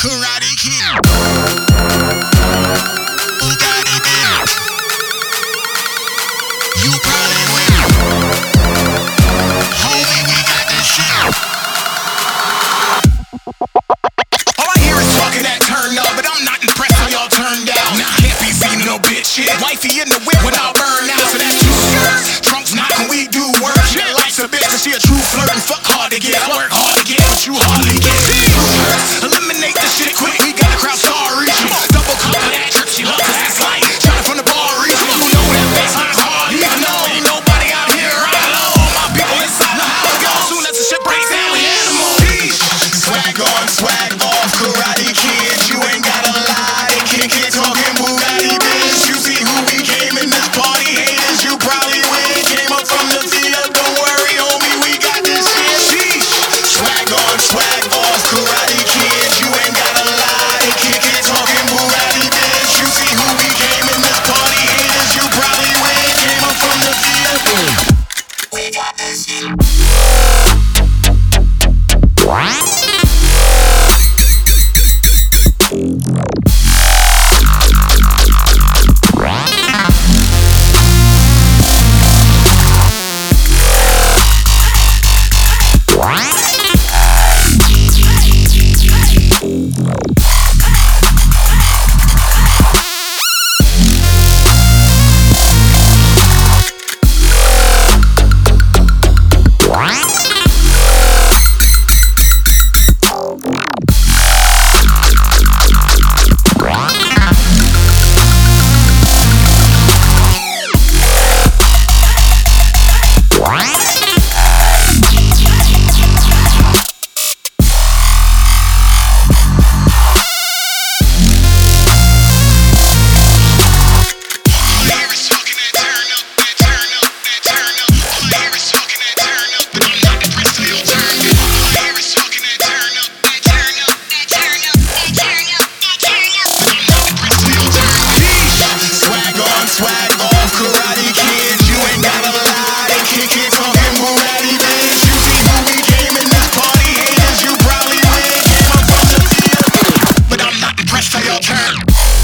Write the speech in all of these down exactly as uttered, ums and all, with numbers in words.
Karate Kid. Bugatti bitch. You probably will. Homie, we got this shit. All I hear is talking that turn up, but I'm not impressed how y'all turned out. Nah, can't be seen no bitch shit. Wifey in the whip when I burn out. So that you skirt. Trunks knocking, we do work. She likes a bitch, cause she a true flirt and fuck hard to get. I work hard to get, but you hardly get. Eliminate the shit quick, we got the crowd sorry. Double cup of that trip, she love cause it's light. Shining from the bar region, you know that bassline's hard. Even though ain't nobody out here right alone. My people inside know how it goes. Soon as the shit breaks down, we animals. Swag on, swag off, Karate Kid. You ain't gotta lie, kid, kid talking Bugatti bitch. You see who we came in this party, haters, you probably win. Came up from the field, don't worry, homie, we got this shit. Swag on, swag off, Karate Kid. You ain't gotta lie, kid, kid talking Bugatti bitch. You see who we came in this party, haters, you probably win. Came up from the field, we got this shit. Swag off, Karate Kid. You ain't gotta lie, kid, kid talking Bugatti bitch. You see who we came in this party, haters, you probably win. Came up from the field, but I'm not impressed how y'all turn.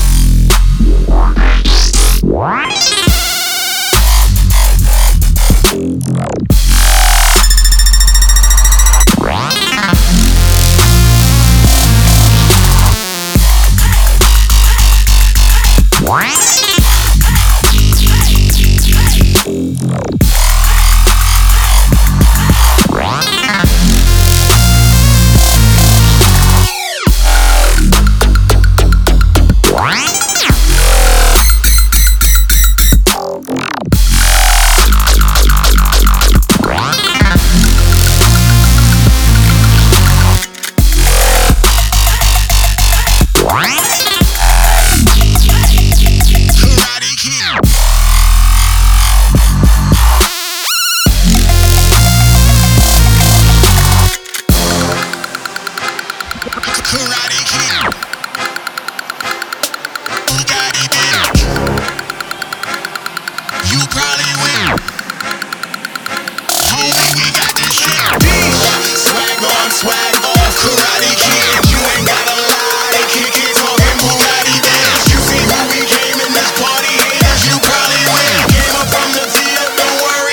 Karate Kid. Bugatti bitch. You probably will. Homie, we got this shit. Swag on, swag